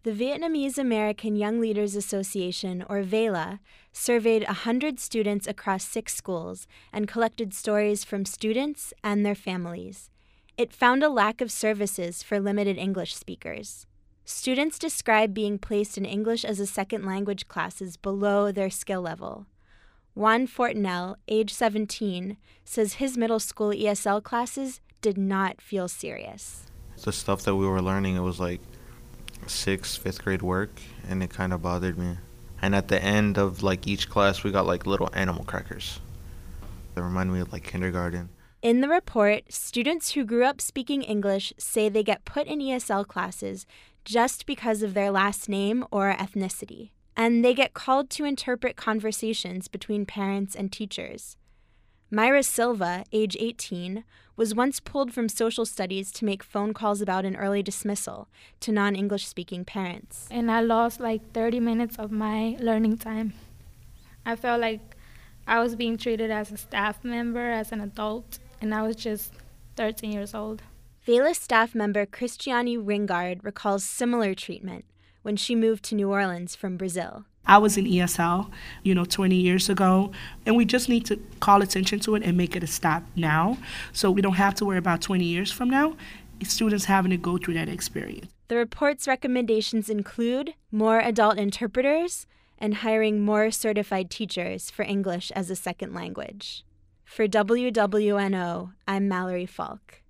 The Vietnamese American Young Leaders Association, or VELA, surveyed 100 students across 6 schools and collected stories from students and their families. It found a lack of services for limited English speakers. Students describe being placed in English as a second language classes below their skill level. Juan Fortinel, age 17, says his middle school ESL classes did not feel serious. The stuff that we were learning, it was like 6th, 5th grade work, and it kind of bothered me. And at the end of like each class, we got like little animal crackers. That remind me of like kindergarten. In the report, students who grew up speaking English say they get put in ESL classes just because of their last name or ethnicity, and they get called to interpret conversations between parents and teachers. Myra Silva, age 18, was once pulled from social studies to make phone calls about an early dismissal to non-English speaking parents. And I lost like 30 minutes of my learning time. I felt like I was being treated as a staff member, as an adult, and I was just 13 years old. VELA staff member Cristiane Ringard recalls similar treatment when she moved to New Orleans from Brazil. I was in ESL, 20 years ago, and we just need to call attention to it and make it a stop now, so we don't have to worry about 20 years from now, students having to go through that experience. The report's recommendations include more adult interpreters and hiring more certified teachers for English as a second language. For WWNO, I'm Mallory Falk.